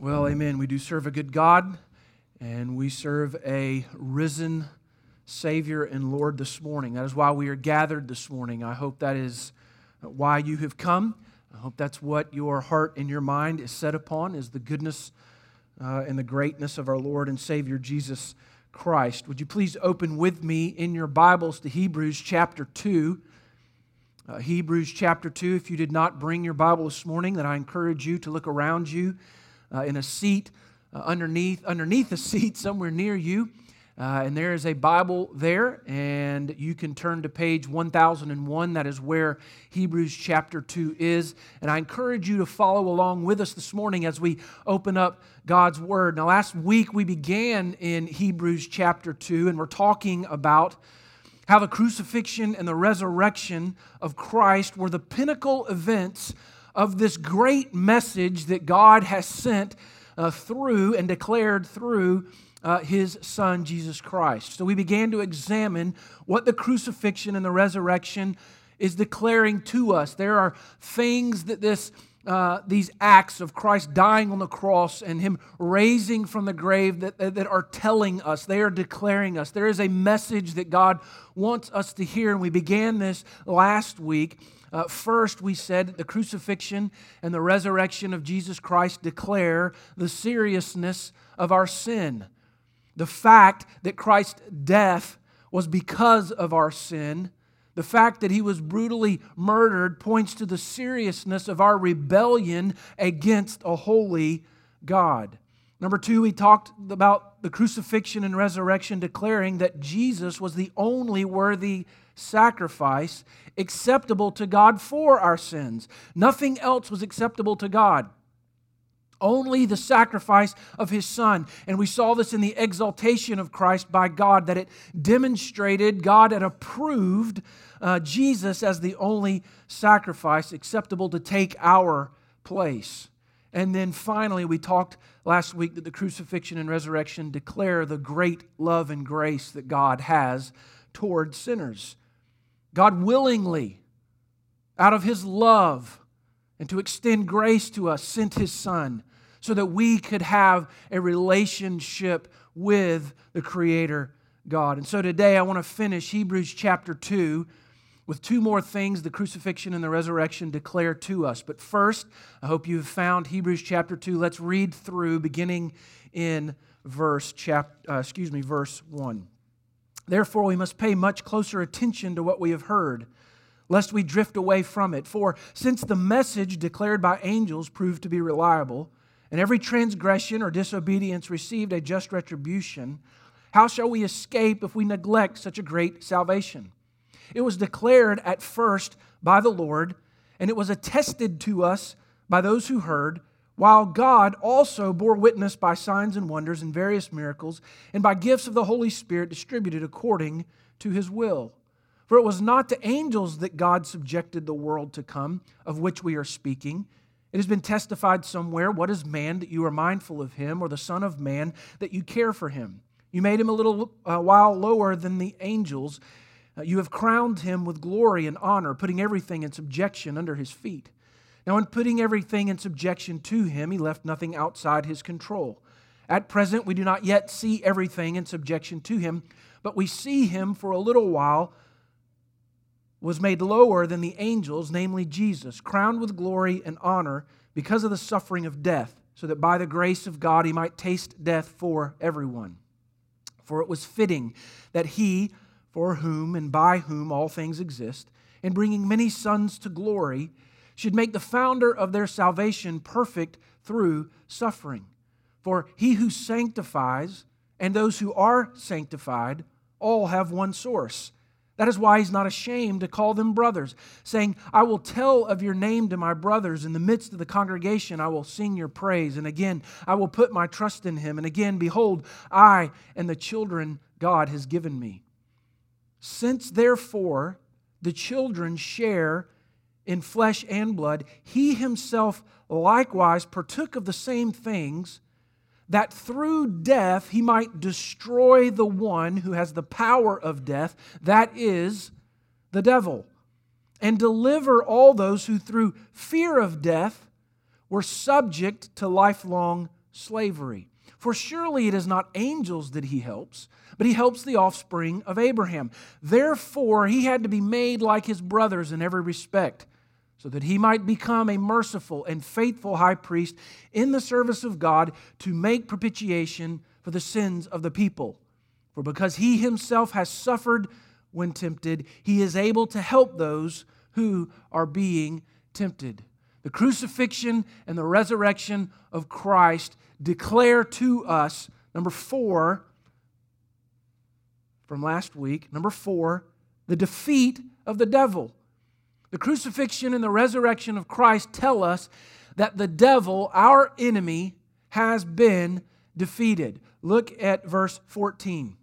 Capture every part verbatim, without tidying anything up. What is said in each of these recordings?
Well, amen. We do serve a good God, and we serve a risen Savior and Lord this morning. That is why we are gathered this morning. I hope that is why you have come. I hope that's what your heart and your mind is set upon, is the goodness uh, and the greatness of our Lord and Savior Jesus Christ. Would you please open with me in your Bibles to Hebrews chapter two. Uh, Hebrews chapter two. If you did not bring your Bible this morning, then I encourage you to look around you uh, in a seat uh, underneath underneath a seat somewhere near you. Uh, and there is a Bible there, and you can turn to page one thousand one. That is where Hebrews chapter two is. And I encourage you to follow along with us this morning as we open up God's Word. Now, last week we began in Hebrews chapter two, and we're talking about how the crucifixion and the resurrection of Christ were the pinnacle events of this great message that God has sent uh, through and declared through uh, His Son, Jesus Christ. So we began to examine what the crucifixion and the resurrection is declaring to us. There are things that this Uh, these acts of Christ dying on the cross and Him raising from the grave that, that are telling us, they are declaring us. There is a message that God wants us to hear, and we began this last week. Uh, first, we said that the crucifixion and the resurrection of Jesus Christ declare the seriousness of our sin. The fact that Christ's death was because of our sin. The fact that He was brutally murdered points to the seriousness of our rebellion against a holy God. Number two, we talked about the crucifixion and resurrection declaring that Jesus was the only worthy sacrifice acceptable to God for our sins. Nothing else was acceptable to God. Only the sacrifice of His Son. And we saw this in the exaltation of Christ by God, that it demonstrated God had approved uh, Jesus as the only sacrifice acceptable to take our place. And then finally, we talked last week that the crucifixion and resurrection declare the great love and grace that God has toward sinners. God willingly, out of His love and to extend grace to us, sent His Son, so that we could have a relationship with the Creator God. And so today I want to finish Hebrews chapter two with two more things the crucifixion and the resurrection declare to us. But first, I hope you've found Hebrews chapter two. Let's read through beginning in verse chap, uh, excuse me, verse one. Therefore we must pay much closer attention to what we have heard, lest we drift away from it. For since the message declared by angels proved to be reliable, and every transgression or disobedience received a just retribution, how shall we escape if we neglect such a great salvation? It was declared at first by the Lord, and it was attested to us by those who heard, while God also bore witness by signs and wonders and various miracles, and by gifts of the Holy Spirit distributed according to His will. For it was not to angels that God subjected the world to come, of which we are speaking. It has been testified somewhere, what is man that you are mindful of him, or the son of man that you care for him? You made him a little uh, while lower than the angels. Uh, you have crowned him with glory and honor, putting everything in subjection under his feet. Now in putting everything in subjection to him, he left nothing outside his control. At present we do not yet see everything in subjection to him, but we see him for a little while was made lower than the angels, namely Jesus, crowned with glory and honor because of the suffering of death, so that by the grace of God He might taste death for everyone. For it was fitting that He, for whom and by whom all things exist, in bringing many sons to glory, should make the founder of their salvation perfect through suffering. For He who sanctifies and those who are sanctified all have one source. That is why He's not ashamed to call them brothers, saying, I will tell of your name to my brothers. In the midst of the congregation I will sing your praise. And again, I will put my trust in Him. And again, behold, I and the children God has given me. Since therefore the children share in flesh and blood, He Himself likewise partook of the same things, that through death He might destroy the one who has the power of death, that is, the devil, and deliver all those who through fear of death were subject to lifelong slavery. For surely it is not angels that he helps, but he helps the offspring of Abraham. Therefore, he had to be made like his brothers in every respect, so that he might become a merciful and faithful high priest in the service of God to make propitiation for the sins of the people. For because he himself has suffered when tempted, he is able to help those who are being tempted. The crucifixion and the resurrection of Christ declare to us, number four, from last week, number four, the defeat of the devil. The crucifixion and the resurrection of Christ tell us that the devil, our enemy, has been defeated. Look at verse fourteen.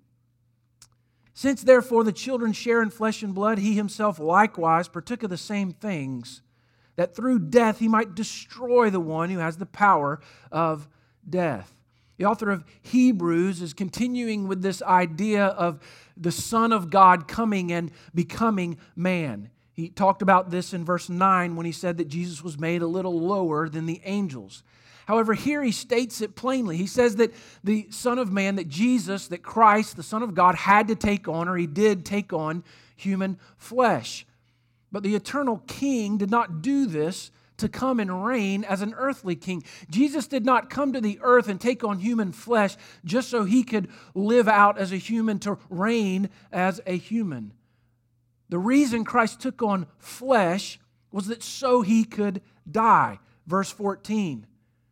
Since therefore the children share in flesh and blood, he himself likewise partook of the same things, that through death he might destroy the one who has the power of death. The author of Hebrews is continuing with this idea of the Son of God coming and becoming man. He talked about this in verse nine when he said that Jesus was made a little lower than the angels. However, here he states it plainly. He says that the Son of Man, that Jesus, that Christ, the Son of God, had to take on, or he did take on, human flesh. But the eternal King did not do this to come and reign as an earthly king. Jesus did not come to the earth and take on human flesh just so he could live out as a human, to reign as a human. The reason Christ took on flesh was that so he could die. Verse fourteen.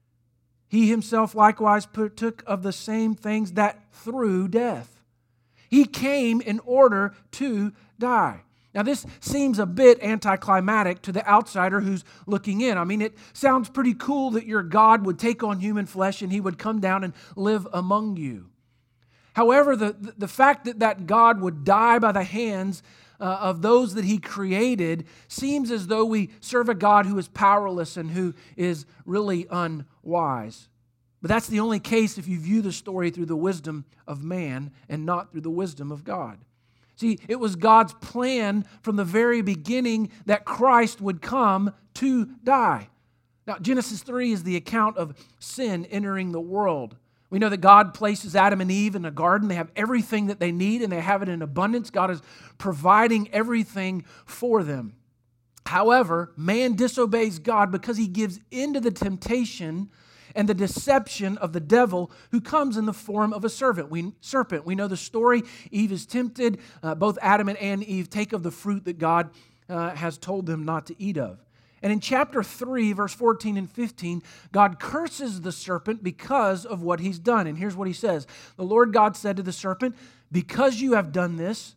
He himself likewise partook of the same things, that through death he came in order to die. Now, this seems a bit anticlimactic to the outsider who's looking in. I mean, it sounds pretty cool that your God would take on human flesh and he would come down and live among you. However, the, the fact that that God would die by the hands uh, of those that he created seems as though we serve a God who is powerless and who is really unwise. But that's the only case if you view the story through the wisdom of man and not through the wisdom of God. See, it was God's plan from the very beginning that Christ would come to die. Now, Genesis three is the account of sin entering the world. We know that God places Adam and Eve in a garden. They have everything that they need, and they have it in abundance. God is providing everything for them. However, man disobeys God because he gives into the temptation and the deception of the devil, who comes in the form of a serpent. We, serpent. we know the story. Eve is tempted. Uh, both Adam and Eve take of the fruit that God uh, has told them not to eat of. And in chapter three, verse fourteen and fifteen, God curses the serpent because of what he's done. And here's what he says. The Lord God said to the serpent, "Because you have done this,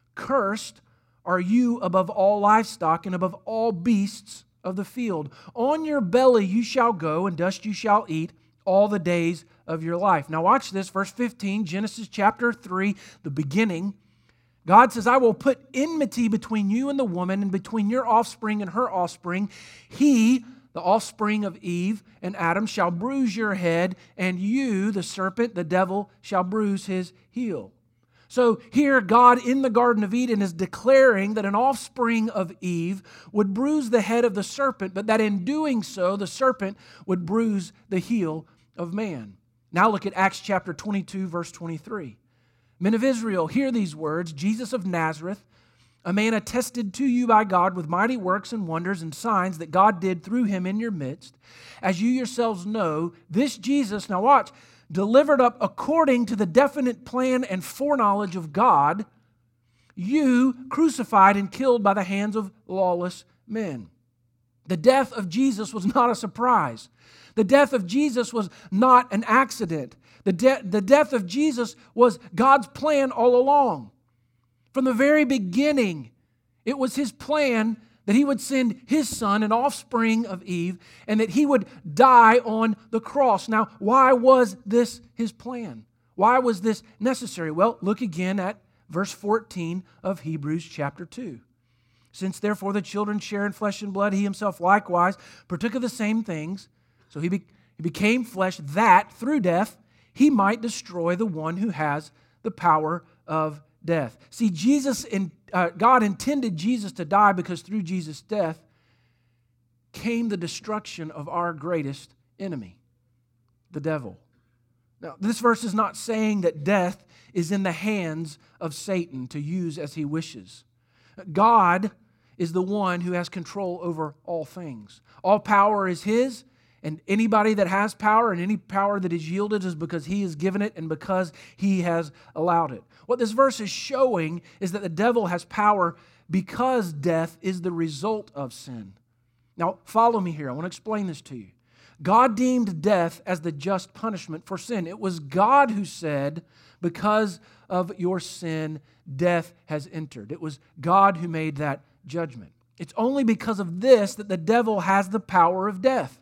cursed are you above all livestock and above all beasts of the field. On your belly you shall go, and dust you shall eat all the days of your life." Now watch this, verse fifteen, Genesis chapter three, the beginning. God says, "I will put enmity between you and the woman, and between your offspring and her offspring. He, the offspring of Eve and Adam, shall bruise your head, and you, the serpent, the devil, shall bruise his heel." So here, God in the Garden of Eden is declaring that an offspring of Eve would bruise the head of the serpent, but that in doing so, the serpent would bruise the heel of man. Now look at Acts chapter twenty-two, verse twenty-three. "Men of Israel, hear these words. Jesus of Nazareth, a man attested to you by God with mighty works and wonders and signs that God did through him in your midst. As you yourselves know, this Jesus," now watch, "delivered up according to the definite plan and foreknowledge of God, you crucified and killed by the hands of lawless men." The death of Jesus was not a surprise. The death of Jesus was not an accident. The, de- the death of Jesus was God's plan all along. From the very beginning, it was his plan that he would send his son, an offspring of Eve, and that he would die on the cross. Now, why was this his plan? Why was this necessary? Well, look again at verse fourteen of Hebrews chapter two. "Since therefore the children share in flesh and blood, he himself likewise partook of the same things. So he, be- he became flesh, that through death he might destroy the one who has the power of death." See, Jesus in, uh, God intended Jesus to die because through Jesus' death came the destruction of our greatest enemy. the devil. Now, this verse is not saying that death is in the hands of Satan to use as he wishes. God is the one who has control over all things. All power is his, and anybody that has power and any power that is yielded is because he has given it and because he has allowed it. What this verse is showing is that the devil has power because death is the result of sin. Now, follow me here. I want to explain this to you. God deemed death as the just punishment for sin. It was God who said, because of your sin, death has entered. It was God who made that judgment. It's only because of this that the devil has the power of death.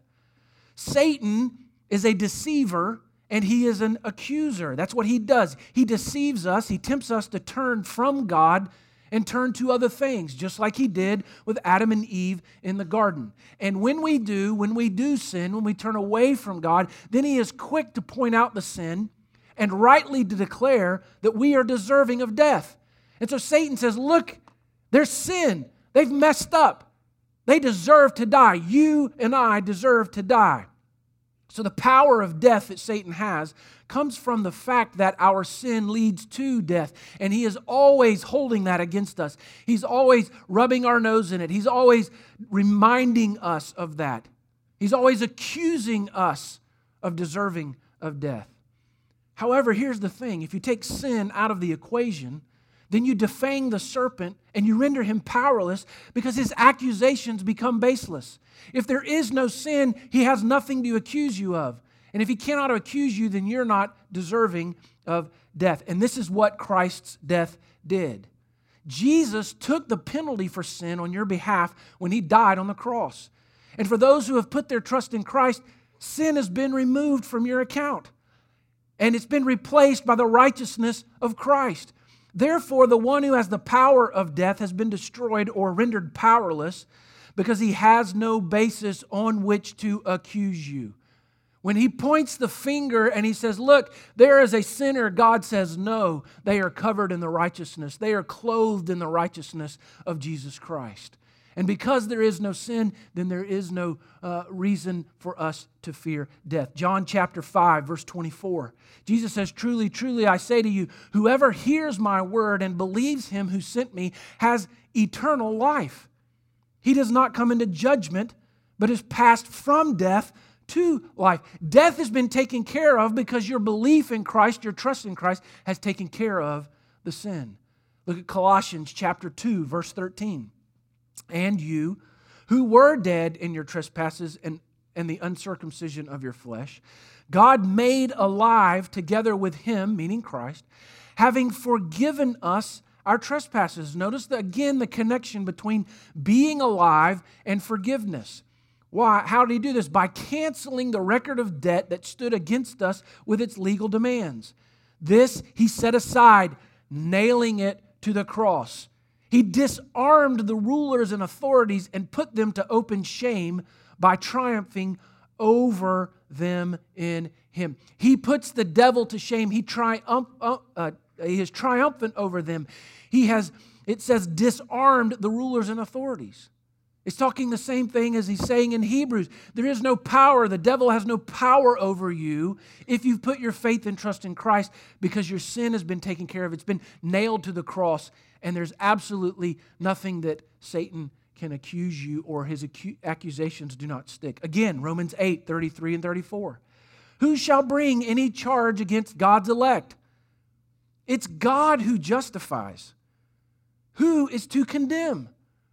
Satan is a deceiver and he is an accuser. That's what he does. He deceives us. He tempts us to turn from God and turn to other things, just like he did with Adam and Eve in the garden. And when we do, when we do sin, when we turn away from God, then he is quick to point out the sin and rightly to declare that we are deserving of death. And so Satan says, look, there's sin. They've messed up. They deserve to die. You and I deserve to die. So the power of death that Satan has comes from the fact that our sin leads to death. And he is always holding that against us. He's always rubbing our nose in it. He's always reminding us of that. He's always accusing us of deserving of death. However, here's the thing. If you take sin out of the equation, then you defang the serpent and you render him powerless because his accusations become baseless. If there is no sin, he has nothing to accuse you of. And if he cannot accuse you, then you're not deserving of death. And this is what Christ's death did. Jesus took the penalty for sin on your behalf when he died on the cross. And for those who have put their trust in Christ, sin has been removed from your account. And it's been replaced by the righteousness of Christ. Therefore, the one who has the power of death has been destroyed or rendered powerless because he has no basis on which to accuse you. When he points the finger and he says, look, there is a sinner, God says, no, they are covered in the righteousness. They are clothed in the righteousness of Jesus Christ. And because there is no sin, then there is no uh, reason for us to fear death. John chapter five, verse twenty-four. Jesus says, truly, truly, I say to you, whoever hears my word and believes him who sent me has eternal life. He does not come into judgment, but is passed from death to life. Death has been taken care of because your belief in Christ, your trust in Christ, has taken care of the sin. Look at Colossians chapter two, verse thirteen. And you, who were dead in your trespasses and, and the uncircumcision of your flesh, God made alive together with him, meaning Christ, having forgiven us our trespasses. Notice the, again the connection between being alive and forgiveness. Why? How did he do this? By canceling the record of debt that stood against us with its legal demands. This he set aside, nailing it to the cross. He disarmed the rulers and authorities and put them to open shame by triumphing over them in him. He puts the devil to shame. He triumph, uh, he is triumphant over them. He has, it says, disarmed the rulers and authorities. It's talking the same thing as he's saying in Hebrews. There is no power. The devil has no power over you if you've put your faith and trust in Christ because your sin has been taken care of. It's been nailed to the cross. And there's absolutely nothing that Satan can accuse you or his acu- accusations do not stick. Again, Romans eight, thirty-three and thirty-four. Who shall bring any charge against God's elect? It's God who justifies. Who is to condemn?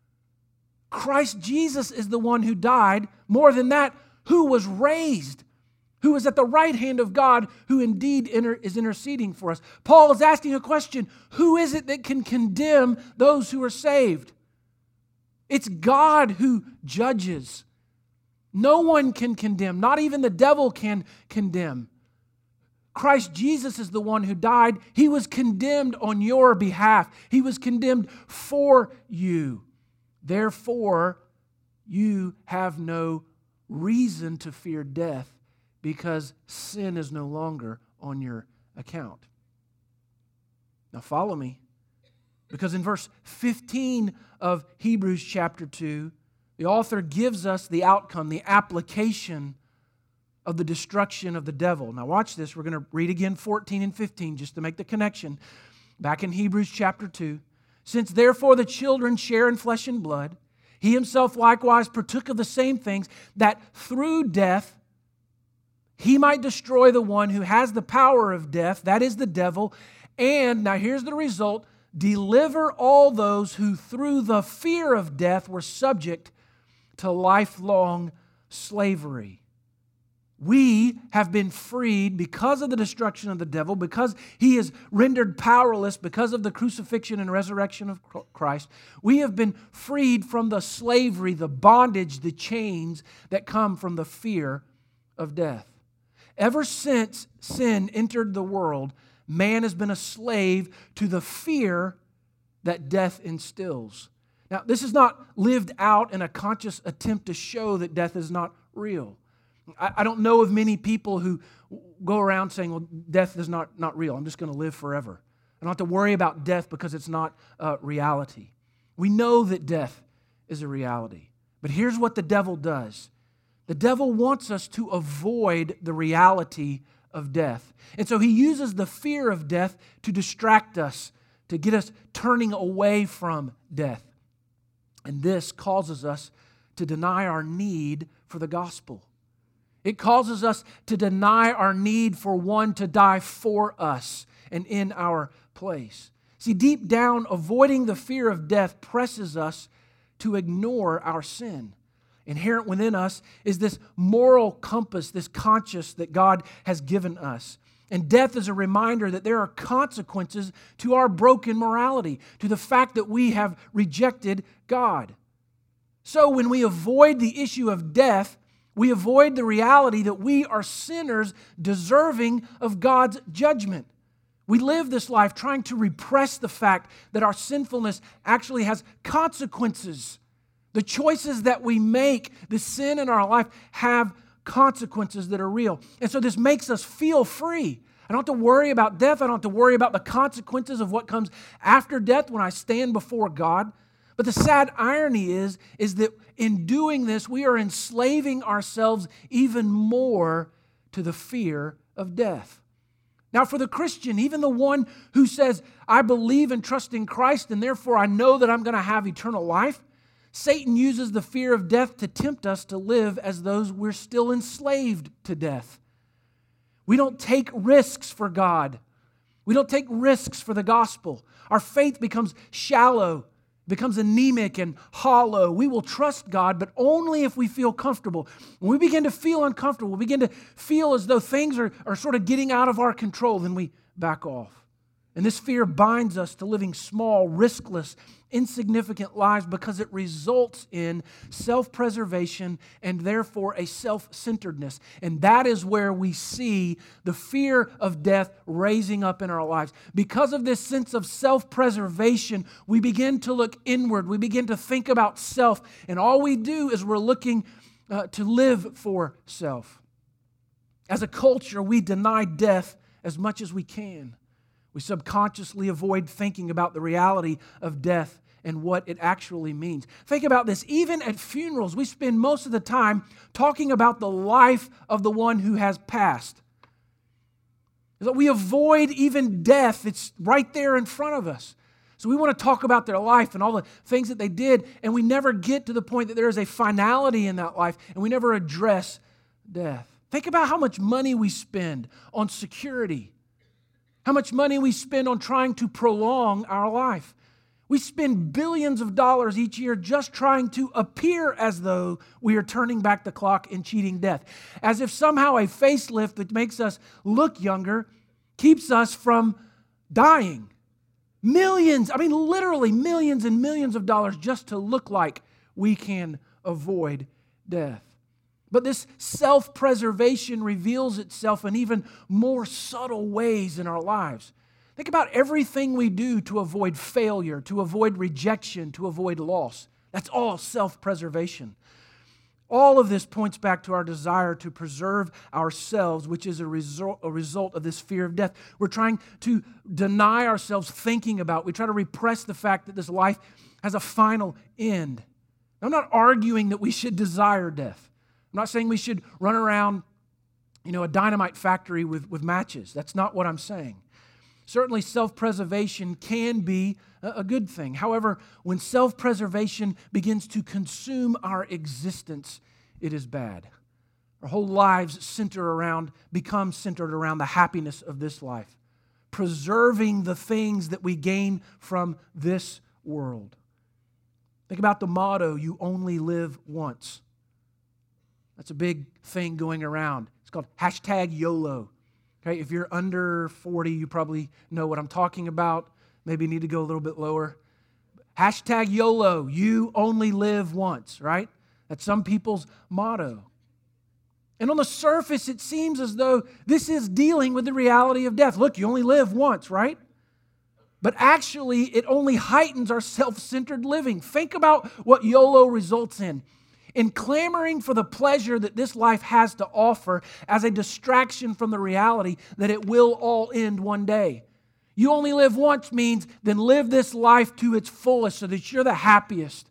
Christ Jesus is the one who died. More than that, who was raised, who is at the right hand of God, who indeed inter- is interceding for us. Paul is asking a question, who is it that can condemn those who are saved? It's God who judges. No one can condemn, not even the devil can condemn. Christ Jesus is the one who died. He was condemned on your behalf. He was condemned for you. Therefore, you have no reason to fear death because sin is no longer on your account. Now follow me. Because in verse fifteen of Hebrews chapter two, the author gives us the outcome, the application of the destruction of the devil. Now watch this. We're going to read again fourteen and fifteen just to make the connection. Back in Hebrews chapter two. Since therefore the children share in flesh and blood, he himself likewise partook of the same things, that through death he might destroy the one who has the power of death, that is the devil, and, now here's the result, deliver all those who through the fear of death were subject to lifelong slavery. We have been freed because of the destruction of the devil, because he is rendered powerless because of the crucifixion and resurrection of Christ. We have been freed from the slavery, the bondage, the chains that come from the fear of death. Ever since sin entered the world, man has been a slave to the fear that death instills. Now, this is not lived out in a conscious attempt to show that death is not real. I don't know of many people who go around saying, well, death is not, not real. I'm just going to live forever. I don't have to worry about death because it's not a reality. We know that death is a reality. But here's what the devil does. The devil wants us to avoid the reality of death. And so he uses the fear of death to distract us, to get us turning away from death. And this causes us to deny our need for the gospel. It causes us to deny our need for one to die for us and in our place. See, deep down, avoiding the fear of death presses us to ignore our sin. Inherent within us is this moral compass, this conscience that God has given us. And death is a reminder that there are consequences to our broken morality, to the fact that we have rejected God. So when we avoid the issue of death, we avoid the reality that we are sinners deserving of God's judgment. We live this life trying to repress the fact that our sinfulness actually has consequences. The choices that we make, the sin in our life, have consequences that are real. And so this makes us feel free. I don't have to worry about death. I don't have to worry about the consequences of what comes after death when I stand before God. But the sad irony is, is that in doing this, we are enslaving ourselves even more to the fear of death. Now, for the Christian, even the one who says, I believe and trust in Christ, and therefore I know that I'm going to have eternal life, Satan uses the fear of death to tempt us to live as those we're still enslaved to death. We don't take risks for God. We don't take risks for the gospel. Our faith becomes shallow, becomes anemic and hollow. We will trust God, but only if we feel comfortable. When we begin to feel uncomfortable, we begin to feel as though things are, are sort of getting out of our control, then we back off. And this fear binds us to living small, riskless, insignificant lives because it results in self-preservation and therefore a self-centeredness. And that is where we see the fear of death raising up in our lives. Because of this sense of self-preservation, we begin to look inward. We begin to think about self. And all we do is we're looking uh, to live for self. As a culture, we deny death as much as we can. We subconsciously avoid thinking about the reality of death and what it actually means. Think about this. Even at funerals, we spend most of the time talking about the life of the one who has passed. We avoid even death. It's right there in front of us. So we want to talk about their life and all the things that they did, and we never get to the point that there is a finality in that life, and we never address death. Think about how much money we spend on security. How much money we spend on trying to prolong our life. We spend billions of dollars each year just trying to appear as though we are turning back the clock and cheating death. As if somehow a facelift that makes us look younger keeps us from dying. Millions, I mean literally millions and millions of dollars just to look like we can avoid death. But this self-preservation reveals itself in even more subtle ways in our lives. Think about everything we do to avoid failure, to avoid rejection, to avoid loss. That's all self-preservation. All of this points back to our desire to preserve ourselves, which is a result, a result of this fear of death. We're trying to deny ourselves thinking about, we try to repress the fact that this life has a final end. I'm not arguing that we should desire death. I'm not saying we should run around you know, a dynamite factory with, with matches. That's not what I'm saying. Certainly self-preservation can be a, a good thing. However, when self-preservation begins to consume our existence, it is bad. Our whole lives center around, become centered around the happiness of this life, preserving the things that we gain from this world. Think about the motto, you only live once. That's a big thing going around. It's called hashtag YOLO. Okay, if you're under forty, you probably know what I'm talking about. Maybe you need to go a little bit lower. Hashtag YOLO, you only live once, right? That's some people's motto. And on the surface, it seems as though this is dealing with the reality of death. Look, you only live once, right? But actually, it only heightens our self-centered living. Think about what YOLO results in. In clamoring for the pleasure that this life has to offer as a distraction from the reality that it will all end one day. You only live once means then live this life to its fullest so that you're the happiest.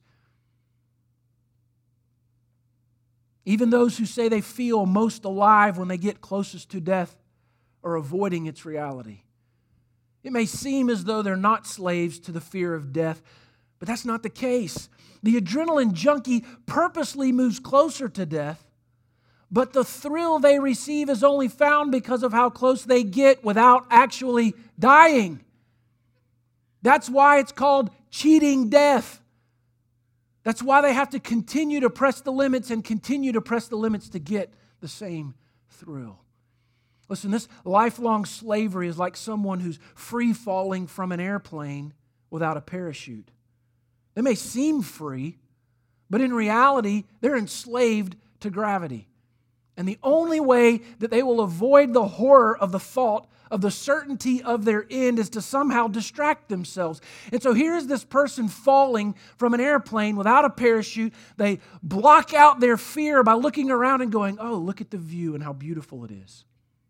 Even those who say they feel most alive when they get closest to death are avoiding its reality. It may seem as though they're not slaves to the fear of death, but that's not the case. The adrenaline junkie purposely moves closer to death, but the thrill they receive is only found because of how close they get without actually dying. That's why it's called cheating death. That's why they have to continue to press the limits and continue to press the limits to get the same thrill. Listen, this lifelong slavery is like someone who's free falling from an airplane without a parachute. They may seem free, but in reality, they're enslaved to gravity. And the only way that they will avoid the horror of the thought of the certainty of their end is to somehow distract themselves. And so here's this person falling from an airplane without a parachute. They block out their fear by looking around and going, oh, look at the view and how beautiful it is.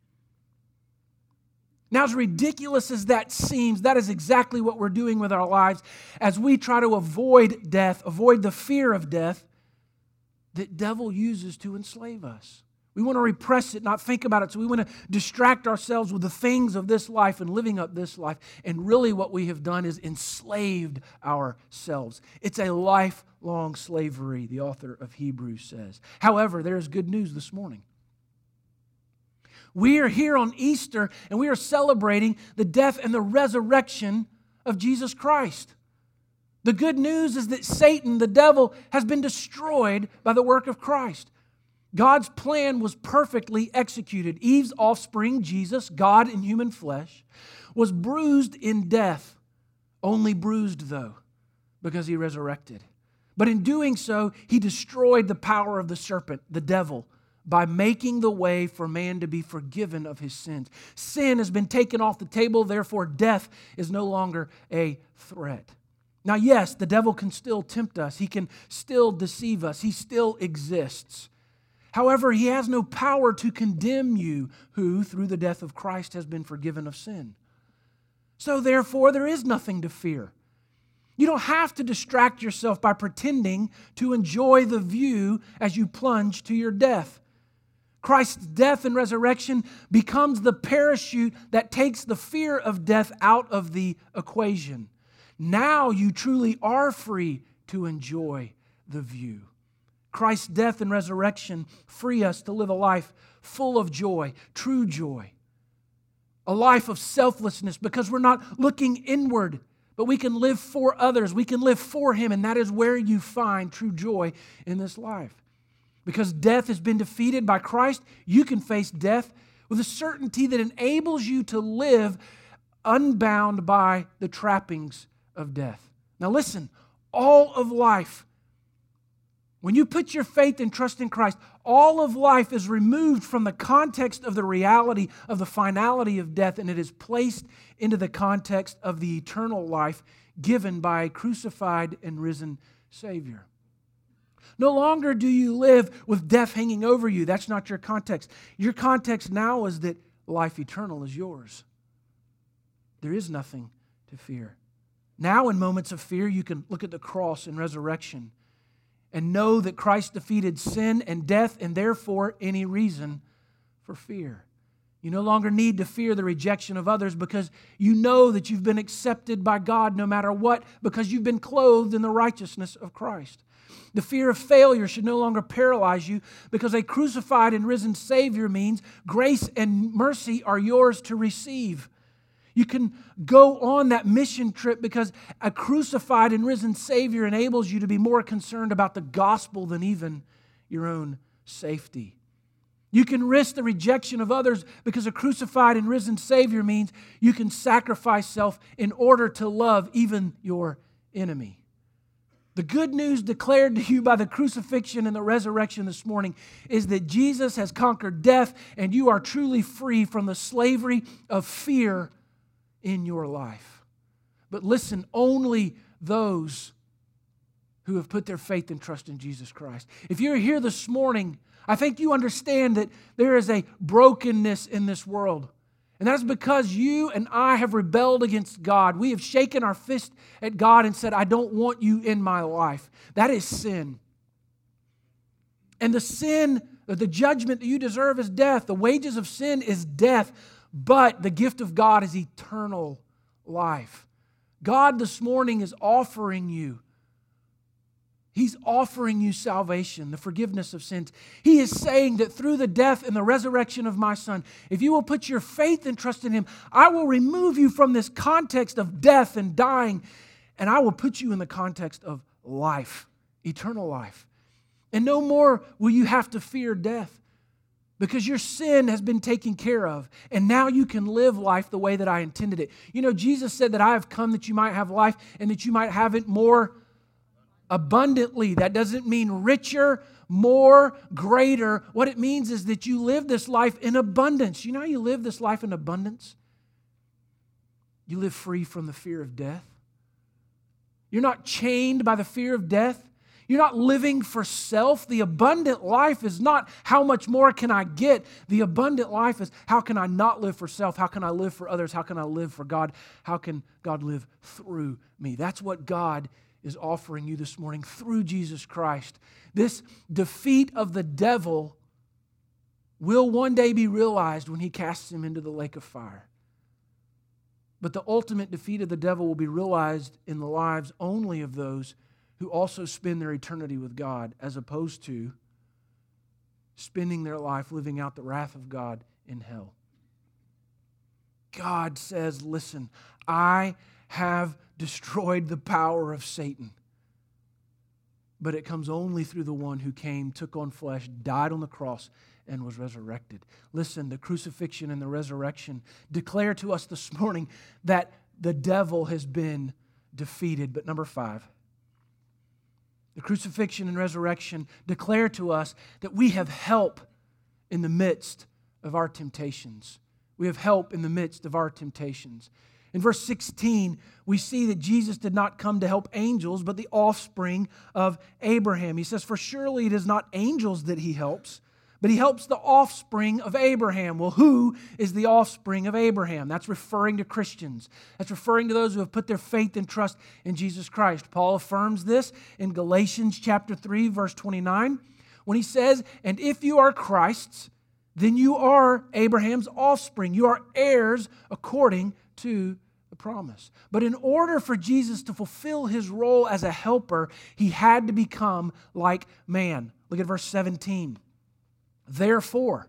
Now, as ridiculous as that seems, that is exactly what we're doing with our lives as we try to avoid death, avoid the fear of death that devil uses to enslave us. We want to repress it, not think about it. So we want to distract ourselves with the things of this life and living up this life. And really what we have done is enslaved ourselves. It's a lifelong slavery, the author of Hebrews says. However, there is good news this morning. We are here on Easter and we are celebrating the death and the resurrection of Jesus Christ. The good news is that Satan, the devil, has been destroyed by the work of Christ. God's plan was perfectly executed. Eve's offspring, Jesus, God in human flesh, was bruised in death, only bruised though, because he resurrected. But in doing so, he destroyed the power of the serpent, the devil, by making the way for man to be forgiven of his sins. Sin has been taken off the table, therefore death is no longer a threat. Now, yes, the devil can still tempt us. He can still deceive us. He still exists. However, he has no power to condemn you who, through the death of Christ, has been forgiven of sin. So therefore, there is nothing to fear. You don't have to distract yourself by pretending to enjoy the view as you plunge to your death. Christ's death and resurrection becomes the parachute that takes the fear of death out of the equation. Now you truly are free to enjoy the view. Christ's death and resurrection free us to live a life full of joy, true joy. A life of selflessness because we're not looking inward, but we can live for others. We can live for Him, and that is where you find true joy in this life. Because death has been defeated by Christ, you can face death with a certainty that enables you to live unbound by the trappings of death. Now listen, all of life, when you put your faith and trust in Christ, all of life is removed from the context of the reality of the finality of death, and it is placed into the context of the eternal life given by a crucified and risen Savior. No longer do you live with death hanging over you. That's not your context. Your context now is that life eternal is yours. There is nothing to fear. Now, in moments of fear, you can look at the cross and resurrection and know that Christ defeated sin and death and therefore any reason for fear. You no longer need to fear the rejection of others because you know that you've been accepted by God no matter what, because you've been clothed in the righteousness of Christ. The fear of failure should no longer paralyze you because a crucified and risen Savior means grace and mercy are yours to receive. You can go on that mission trip because a crucified and risen Savior enables you to be more concerned about the gospel than even your own safety. You can risk the rejection of others because a crucified and risen Savior means you can sacrifice self in order to love even your enemy. The good news declared to you by the crucifixion and the resurrection this morning is that Jesus has conquered death and you are truly free from the slavery of fear in your life. But listen, only those who have put their faith and trust in Jesus Christ. If you're here this morning, I think you understand that there is a brokenness in this world. And that's because you and I have rebelled against God. We have shaken our fist at God and said, I don't want you in my life. That is sin. And the sin, the judgment that you deserve is death. The wages of sin is death. But the gift of God is eternal life. God this morning is offering you He's offering you salvation, the forgiveness of sins. He is saying that through the death and the resurrection of my Son, if you will put your faith and trust in Him, I will remove you from this context of death and dying, and I will put you in the context of life, eternal life. And no more will you have to fear death because your sin has been taken care of, and now you can live life the way that I intended it. You know, Jesus said that I have come that you might have life and that you might have it more abundantly. That doesn't mean richer, more, greater. What it means is that you live this life in abundance. You know how you live this life in abundance? You live free from the fear of death. You're not chained by the fear of death. You're not living for self. The abundant life is not how much more can I get. The abundant life is how can I not live for self? How can I live for others? How can I live for God? How can God live through me? That's what God is offering you this morning through Jesus Christ. This defeat of the devil will one day be realized when He casts him into the lake of fire. But the ultimate defeat of the devil will be realized in the lives only of those who also spend their eternity with God, as opposed to spending their life living out the wrath of God in hell. God says, listen, I have destroyed the power of Satan. But it comes only through the one who came, took on flesh, died on the cross, and was resurrected. Listen, the crucifixion and the resurrection declare to us this morning that the devil has been defeated. But number five, the crucifixion and resurrection declare to us that we have help in the midst of our temptations. We have help in the midst of our temptations. In verse sixteen, we see that Jesus did not come to help angels, but the offspring of Abraham. He says, for surely it is not angels that He helps, but He helps the offspring of Abraham. Well, who is the offspring of Abraham? That's referring to Christians. That's referring to those who have put their faith and trust in Jesus Christ. Paul affirms this in Galatians chapter three, verse twenty-nine, when he says, and if you are Christ's, then you are Abraham's offspring. You are heirs according to the promise. But in order for Jesus to fulfill His role as a helper, He had to become like man. Look at verse seventeen. Therefore,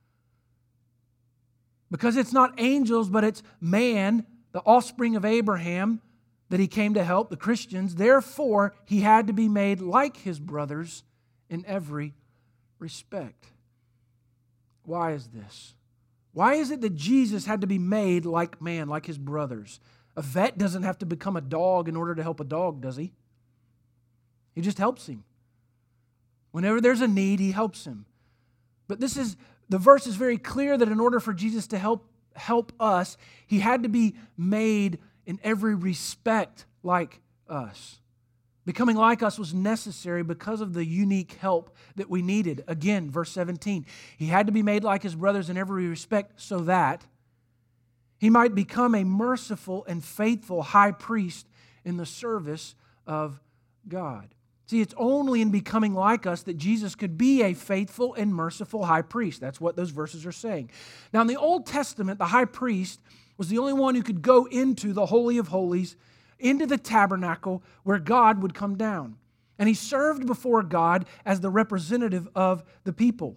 because it's not angels, but it's man, the offspring of Abraham, that He came to help, the Christians, therefore He had to be made like His brothers in every respect. Why is this? Why is it that Jesus had to be made like man, like His brothers? A vet doesn't have to become a dog in order to help a dog, does he? He just helps him. Whenever there's a need, He helps him. But this is, the verse is very clear that in order for Jesus to help, help us, He had to be made in every respect like us. Becoming like us was necessary because of the unique help that we needed. Again, verse seventeen, He had to be made like His brothers in every respect so that He might become a merciful and faithful high priest in the service of God. See, it's only in becoming like us that Jesus could be a faithful and merciful high priest. That's what those verses are saying. Now, in the Old Testament, the high priest was the only one who could go into the Holy of Holies, into the tabernacle where God would come down. And he served before God as the representative of the people.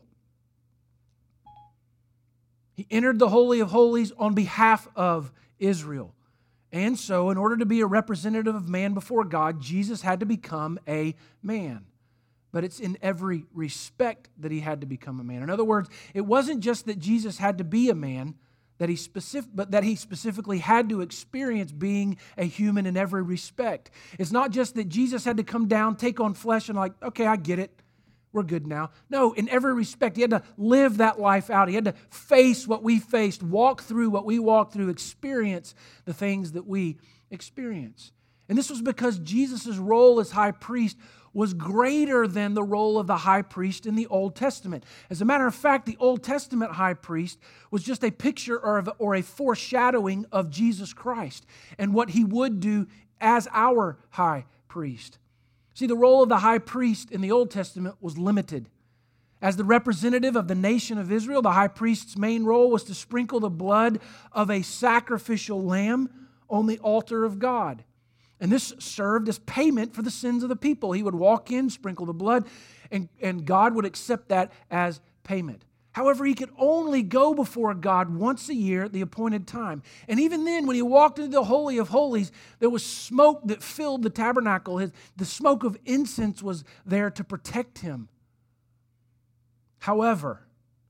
He entered the Holy of Holies on behalf of Israel. And so, in order to be a representative of man before God, Jesus had to become a man. But it's in every respect that he had to become a man. In other words, it wasn't just that Jesus had to be a man, that he specific, but that he specifically had to experience being a human in every respect. It's not just that Jesus had to come down, take on flesh, and like, okay, I get it. We're good now. No, in every respect, he had to live that life out. He had to face what we faced, walk through what we walked through, experience the things that we experience. And this was because Jesus' role as high priest was greater than the role of the high priest in the Old Testament. As a matter of fact, the Old Testament high priest was just a picture or, of, or a foreshadowing of Jesus Christ and what he would do as our high priest. See, the role of the high priest in the Old Testament was limited. As the representative of the nation of Israel, the high priest's main role was to sprinkle the blood of a sacrificial lamb on the altar of God. And this served as payment for the sins of the people. He would walk in, sprinkle the blood, and, and God would accept that as payment. However, he could only go before God once a year at the appointed time. And even then, when he walked into the Holy of Holies, there was smoke that filled the tabernacle. His, the smoke of incense was there to protect him. However,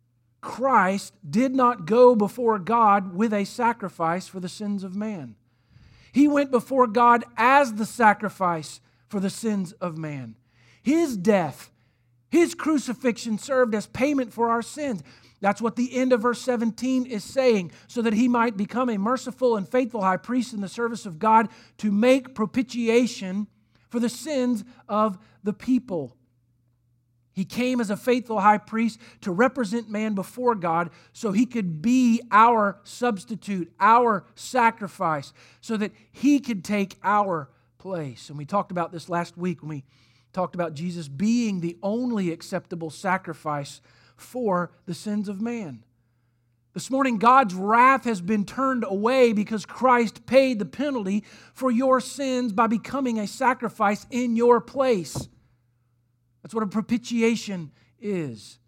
Christ did not go before God with a sacrifice for the sins of man. He went before God as the sacrifice for the sins of man. His death, his crucifixion served as payment for our sins. That's what the end of verse seventeen is saying, so that he might become a merciful and faithful high priest in the service of God to make propitiation for the sins of the people. He came as a faithful high priest to represent man before God so he could be our substitute, our sacrifice, so that he could take our place. And we talked about this last week when we talked about Jesus being the only acceptable sacrifice for the sins of man. This morning, God's wrath has been turned away because Christ paid the penalty for your sins by becoming a sacrifice in your place. That's what a propitiation is.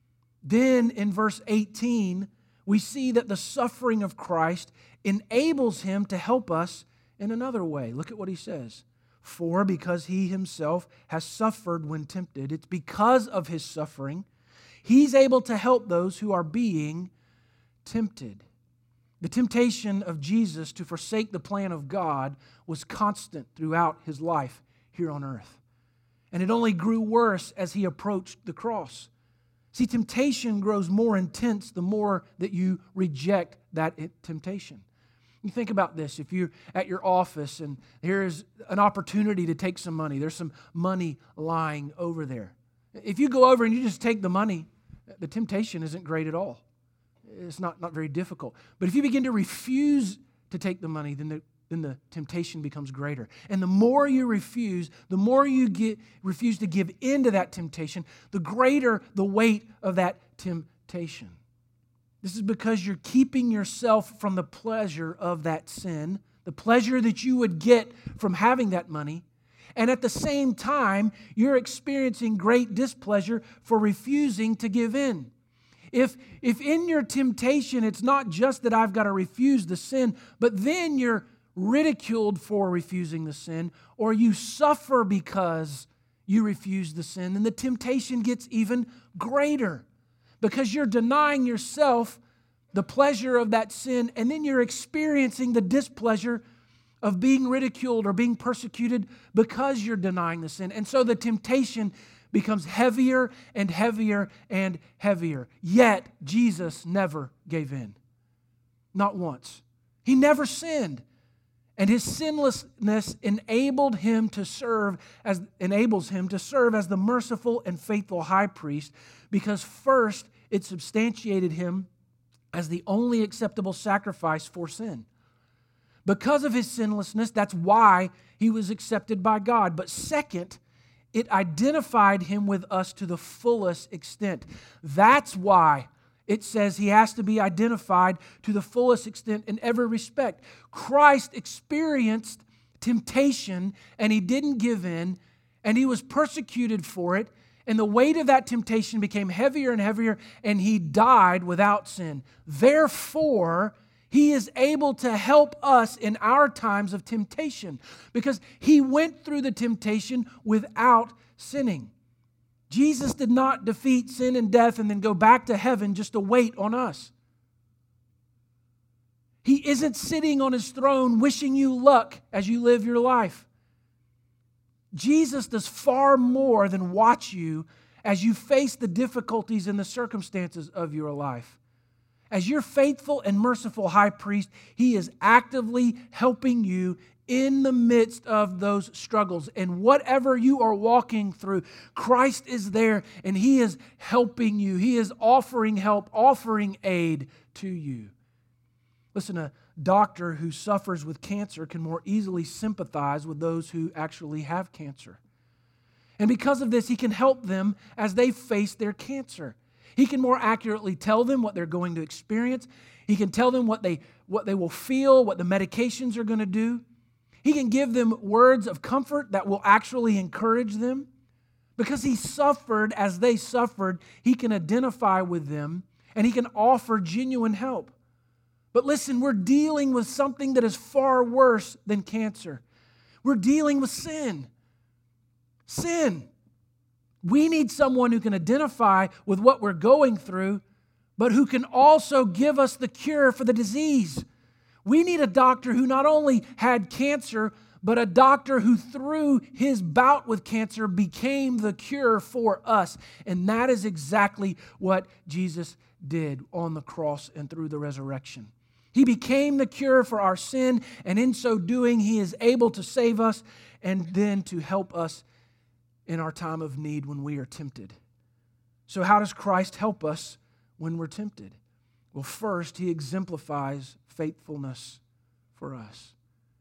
Then in verse eighteen, we see that the suffering of Christ enables him to help us in another way. Look at what he says. For because he himself has suffered when tempted, it's because of his suffering, he's able to help those who are being tempted. The temptation of Jesus to forsake the plan of God was constant throughout his life here on earth. And it only grew worse as he approached the cross. See, temptation grows more intense the more that you reject that temptation. You think about this. If you're at your office and here's an opportunity to take some money, there's some money lying over there. If you go over and you just take the money, the temptation isn't great at all. It's not, not very difficult. But if you begin to refuse to take the money, then the, then the temptation becomes greater. And the more you refuse, the more you get, refuse to give in to that temptation, the greater the weight of that temptation. This is because you're keeping yourself from the pleasure of that sin, the pleasure that you would get from having that money. And at the same time, you're experiencing great displeasure for refusing to give in. If, if in your temptation, it's not just that I've got to refuse the sin, but then you're ridiculed for refusing the sin, or you suffer because you refuse the sin, then the temptation gets even greater. Because you're denying yourself the pleasure of that sin, and then you're experiencing the displeasure of being ridiculed or being persecuted because you're denying the sin. And so the temptation becomes heavier and heavier and heavier. Yet, Jesus never gave in. Not once. He never sinned. And his sinlessness enabled him to serve as enables him to serve as the merciful and faithful high priest, because first it substantiated him as the only acceptable sacrifice for sin. Because of his sinlessness, that's why he was accepted by God. But second, it identified him with us to the fullest extent. That's why it says he has to be identified to the fullest extent in every respect. Christ experienced temptation and he didn't give in, and he was persecuted for it, and the weight of that temptation became heavier and heavier, and he died without sin. Therefore, he is able to help us in our times of temptation because he went through the temptation without sinning. Jesus did not defeat sin and death and then go back to heaven just to wait on us. He isn't sitting on his throne wishing you luck as you live your life. Jesus does far more than watch you as you face the difficulties and the circumstances of your life. As your faithful and merciful high priest, he is actively helping you in the midst of those struggles. And whatever you are walking through, Christ is there and he is helping you. He is offering help, offering aid to you. Listen, a doctor who suffers with cancer can more easily sympathize with those who actually have cancer. And because of this, he can help them as they face their cancer. He can more accurately tell them what they're going to experience. He can tell them what they, what they will feel, what the medications are going to do. He can give them words of comfort that will actually encourage them. Because he suffered as they suffered, he can identify with them and he can offer genuine help. But listen, we're dealing with something that is far worse than cancer. We're dealing with sin. Sin. We need someone who can identify with what we're going through, but who can also give us the cure for the disease. We need a doctor who not only had cancer, but a doctor who through his bout with cancer became the cure for us. And that is exactly what Jesus did on the cross and through the resurrection. He became the cure for our sin, and in so doing, he is able to save us and then to help us in our time of need when we are tempted. So how does Christ help us when we're tempted? Well, first, he exemplifies faithfulness for us.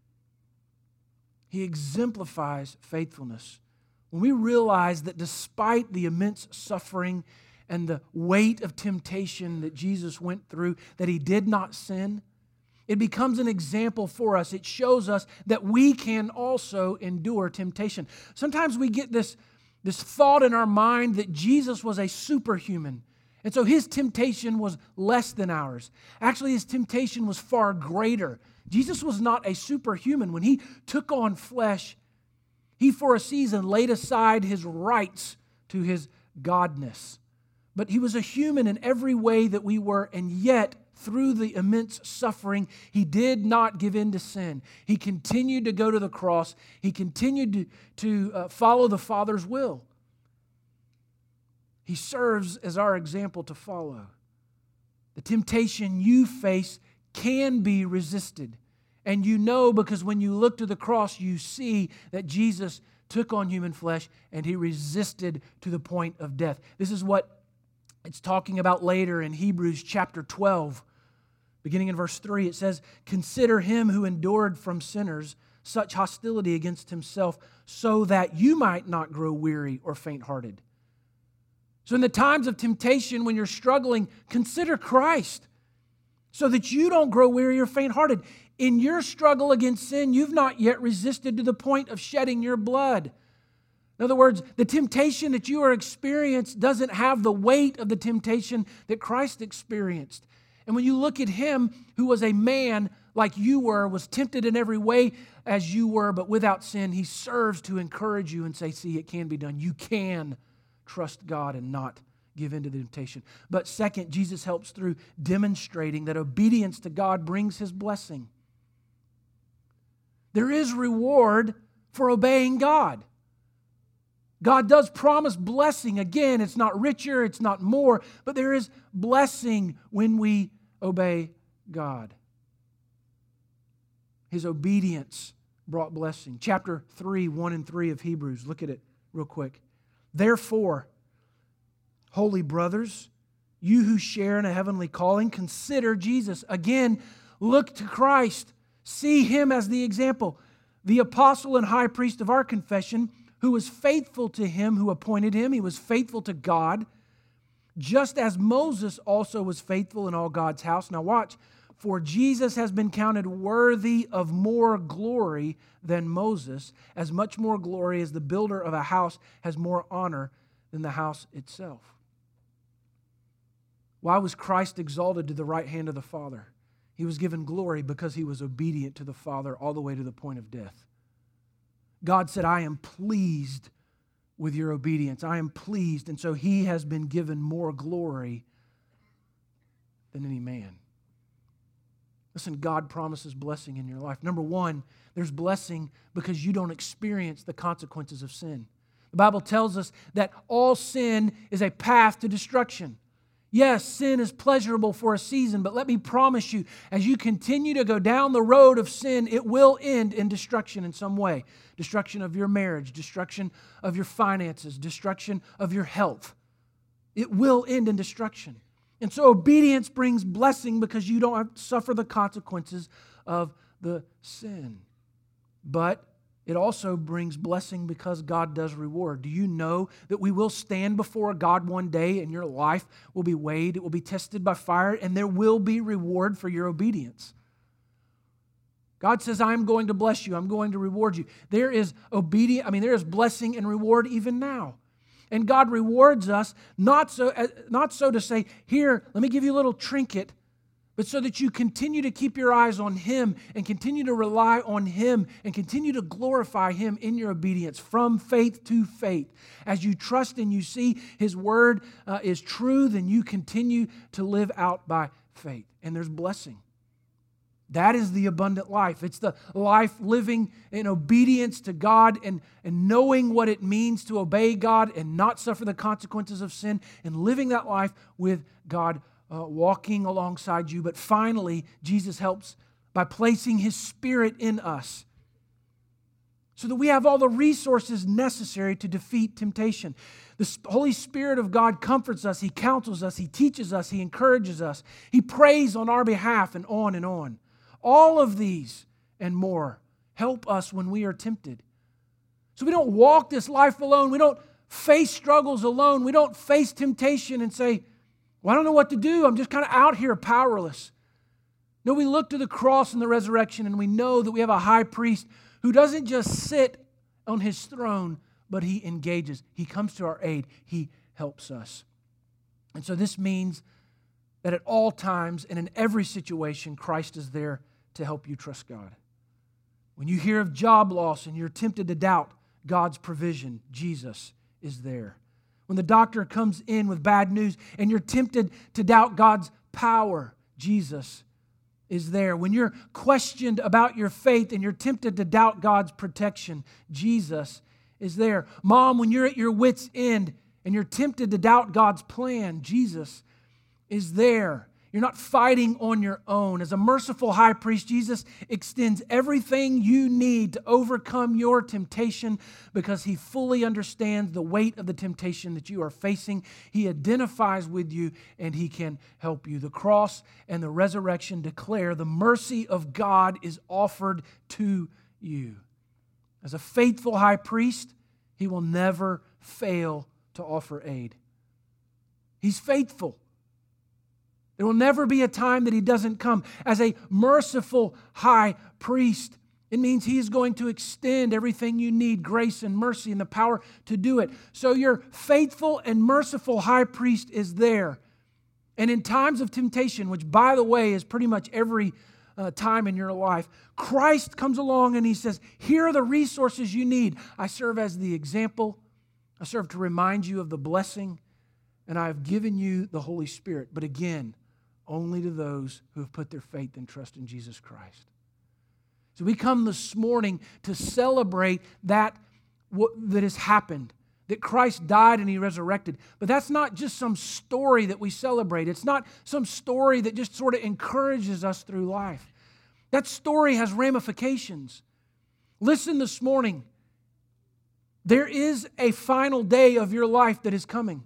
He exemplifies faithfulness. When we realize that despite the immense suffering and the weight of temptation that Jesus went through, that he did not sin, it becomes an example for us. It shows us that we can also endure temptation. Sometimes we get this, this thought in our mind that Jesus was a superhuman, and so his temptation was less than ours. Actually, his temptation was far greater. Jesus was not a superhuman. When he took on flesh, he for a season laid aside his rights to his godness. But he was a human in every way that we were, and yet through the immense suffering, he did not give in to sin. He continued to go to the cross. He continued to, to uh, follow the Father's will. He serves as our example to follow. The temptation you face can be resisted. And you know because when you look to the cross, you see that Jesus took on human flesh and he resisted to the point of death. This is what it's talking about later in Hebrews chapter twelve. Beginning in verse three, it says, "Consider him who endured from sinners such hostility against himself, so that you might not grow weary or faint-hearted." So in the times of temptation, when you're struggling, consider Christ, so that you don't grow weary or faint-hearted. In your struggle against sin, you've not yet resisted to the point of shedding your blood. In other words, the temptation that you are experiencing doesn't have the weight of the temptation that Christ experienced. And when you look at him, who was a man like you were, was tempted in every way as you were, but without sin, he serves to encourage you and say, see, it can be done. You can trust God and not give in to the temptation. But second, Jesus helps through demonstrating that obedience to God brings his blessing. There is reward for obeying God. God does promise blessing. Again, it's not richer, it's not more, but there is blessing when we obey God. His obedience brought blessing. Chapter three, one and three of Hebrews. Look at it real quick. Therefore, holy brothers, you who share in a heavenly calling, consider Jesus. Again, look to Christ. See him as the example, the apostle and high priest of our confession, who was faithful to him who appointed him. He was faithful to God, just as Moses also was faithful in all God's house. Now watch, for Jesus has been counted worthy of more glory than Moses, as much more glory as the builder of a house has more honor than the house itself. Why was Christ exalted to the right hand of the Father? He was given glory because he was obedient to the Father all the way to the point of death. God said, I am pleased with your obedience. I am pleased. And so he has been given more glory than any man. Listen, God promises blessing in your life. Number one, there's blessing because you don't experience the consequences of sin. The Bible tells us that all sin is a path to destruction. Yes, sin is pleasurable for a season, but let me promise you, as you continue to go down the road of sin, it will end in destruction in some way. Destruction of your marriage, destruction of your finances, destruction of your health. It will end in destruction. And so obedience brings blessing because you don't have to suffer the consequences of the sin. But it also brings blessing because God does reward. Do you know that we will stand before God one day and your life will be weighed, it will be tested by fire, and there will be reward for your obedience? God says, I'm going to bless you. I'm going to reward you. There is obedience, I mean, there is blessing and reward even now. And God rewards us not so, not so to say, here, let me give you a little trinket, but so that you continue to keep your eyes on Him and continue to rely on Him and continue to glorify Him in your obedience from faith to faith. As you trust and you see His Word uh, is true, then you continue to live out by faith. And there's blessing. That is the abundant life. It's the life living in obedience to God and, and knowing what it means to obey God and not suffer the consequences of sin and living that life with God uh, walking alongside you. But finally, Jesus helps by placing His Spirit in us so that we have all the resources necessary to defeat temptation. The Holy Spirit of God comforts us. He counsels us. He teaches us. He encourages us. He prays on our behalf and on and on. All of these and more help us when we are tempted. So we don't walk this life alone. We don't face struggles alone. We don't face temptation and say, well, I don't know what to do. I'm just kind of out here powerless. No, we look to the cross and the resurrection and we know that we have a high priest who doesn't just sit on His throne, but He engages. He comes to our aid. He helps us. And so this means that at all times and in every situation, Christ is there to help you trust God. When you hear of job loss and you're tempted to doubt God's provision, Jesus is there. When the doctor comes in with bad news and you're tempted to doubt God's power, Jesus is there. When you're questioned about your faith and you're tempted to doubt God's protection, Jesus is there. Mom, when you're at your wit's end and you're tempted to doubt God's plan, Jesus is there. You're not fighting on your own. As a merciful high priest, Jesus extends everything you need to overcome your temptation because He fully understands the weight of the temptation that you are facing. He identifies with you and He can help you. The cross and the resurrection declare the mercy of God is offered to you. As a faithful high priest, He will never fail to offer aid. He's faithful. There will never be a time that He doesn't come. As a merciful high priest, it means He is going to extend everything you need, grace and mercy and the power to do it. So your faithful and merciful high priest is there. And in times of temptation, which by the way is pretty much every uh, time in your life, Christ comes along and He says, here are the resources you need. I serve as the example. I serve to remind you of the blessing. And I have given you the Holy Spirit. But again, only to those who have put their faith and trust in Jesus Christ. So we come this morning to celebrate that what, that has happened, that Christ died and He resurrected. But that's not just some story that we celebrate. It's not some story that just sort of encourages us through life. That story has ramifications. Listen this morning. There is a final day of your life that is coming.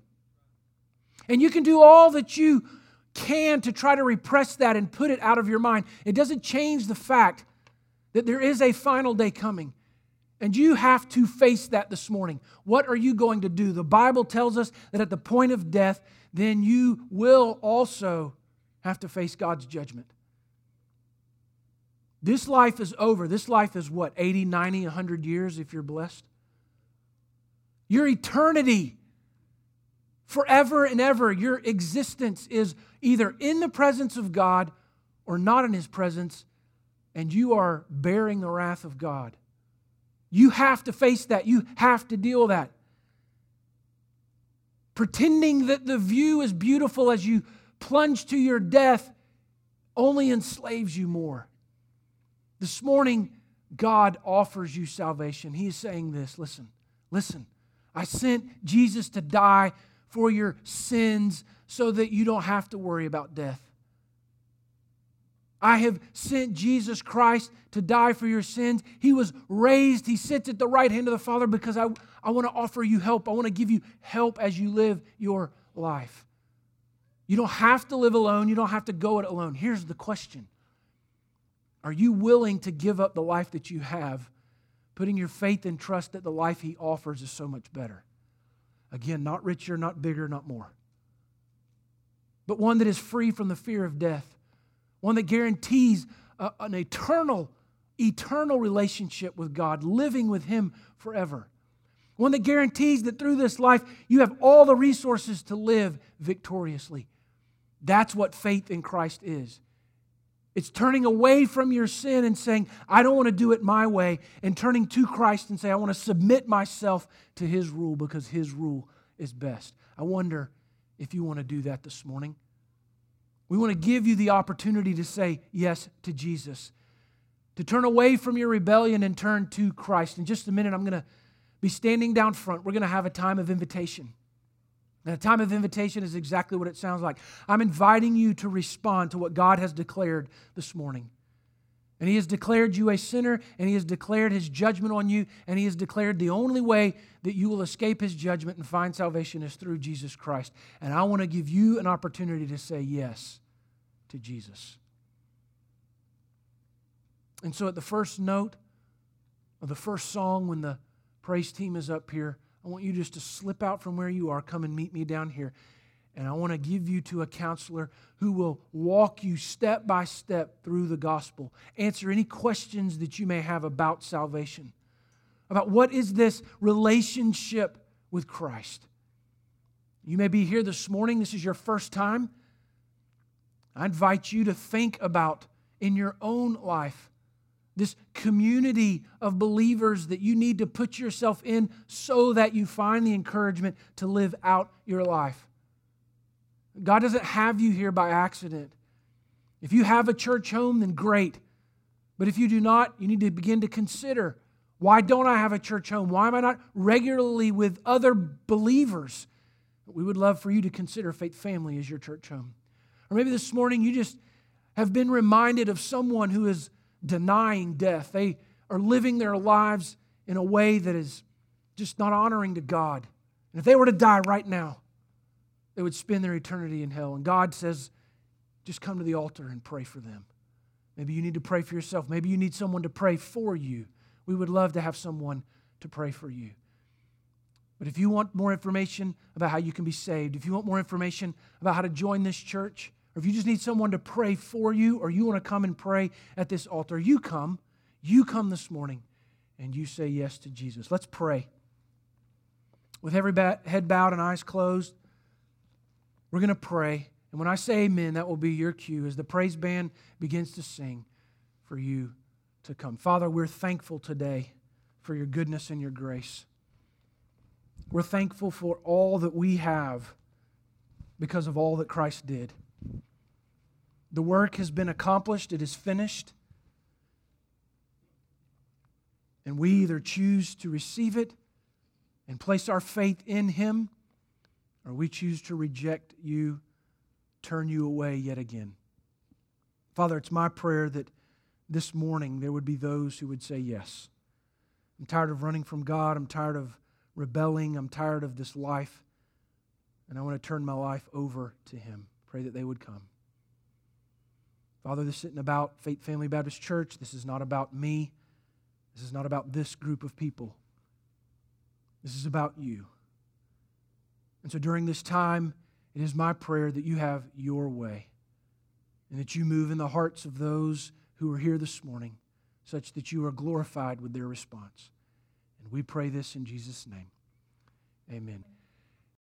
And you can do all that you can to try to repress that and put it out of your mind. It doesn't change the fact that there is a final day coming. And you have to face that this morning. What are you going to do? The Bible tells us that at the point of death, then you will also have to face God's judgment. This life is over. This life is what, eighty, ninety, one hundred years if you're blessed? Your eternity, forever and ever, your existence is either in the presence of God or not in His presence, and you are bearing the wrath of God. You have to face that. You have to deal with that. Pretending that the view is beautiful as you plunge to your death only enslaves you more. This morning, God offers you salvation. He is saying this, listen, listen. I sent Jesus to die for your sins so that you don't have to worry about death. I have sent Jesus Christ to die for your sins. He was raised. He sits at the right hand of the Father because I, I want to offer you help. I want to give you help as you live your life. You don't have to live alone. You don't have to go it alone. Here's the question. Are you willing to give up the life that you have, putting your faith and trust that the life He offers is so much better? Again, not richer, not bigger, not more. But one that is free from the fear of death. One that guarantees a, an eternal, eternal relationship with God, living with Him forever. One that guarantees that through this life you have all the resources to live victoriously. That's what faith in Christ is. It's turning away from your sin and saying, I don't want to do it my way, and turning to Christ and say, I want to submit myself to His rule because His rule is best. I wonder if you want to do that this morning. We want to give you the opportunity to say yes to Jesus, to turn away from your rebellion and turn to Christ. In just a minute, I'm going to be standing down front. We're going to have a time of invitation. And a time of invitation is exactly what it sounds like. I'm inviting you to respond to what God has declared this morning. And He has declared you a sinner, and He has declared His judgment on you, and He has declared the only way that you will escape His judgment and find salvation is through Jesus Christ. And I want to give you an opportunity to say yes to Jesus. And so at the first note of the first song, when the praise team is up here, I want you just to slip out from where you are, come and meet me down here. And I want to give you to a counselor who will walk you step by step through the gospel. Answer any questions that you may have about salvation. About what is this relationship with Christ. You may be here this morning. This is your first time. I invite you to think about in your own life this community of believers that you need to put yourself in so that you find the encouragement to live out your life. God doesn't have you here by accident. If you have a church home, then great. But if you do not, you need to begin to consider, why don't I have a church home? Why am I not regularly with other believers? We would love for you to consider Faith Family as your church home. Or maybe this morning you just have been reminded of someone who is denying death. They are living their lives in a way that is just not honoring to God. And if they were to die right now, they would spend their eternity in hell. And God says, just come to the altar and pray for them. Maybe you need to pray for yourself. Maybe you need someone to pray for you. We would love to have someone to pray for you. But if you want more information about how you can be saved, if you want more information about how to join this church, or if you just need someone to pray for you, or you want to come and pray at this altar, you come. You come this morning, and you say yes to Jesus. Let's pray. With every head bowed and eyes closed, we're going to pray. And when I say amen, that will be your cue as the praise band begins to sing for you to come. Father, we're thankful today for your goodness and your grace. We're thankful for all that we have because of all that Christ did. The work has been accomplished. It is finished. And we either choose to receive it and place our faith in Him, or we choose to reject you, turn you away yet again. Father, it's my prayer that this morning there would be those who would say yes. I'm tired of running from God. I'm tired of rebelling. I'm tired of this life. And I want to turn my life over to Him. Pray that they would come. Father, this isn't about Faith Family Baptist Church. This is not about me. This is not about this group of people. This is about you. And so during this time, it is my prayer that you have your way and that you move in the hearts of those who are here this morning such that you are glorified with their response. And we pray this in Jesus' name. Amen.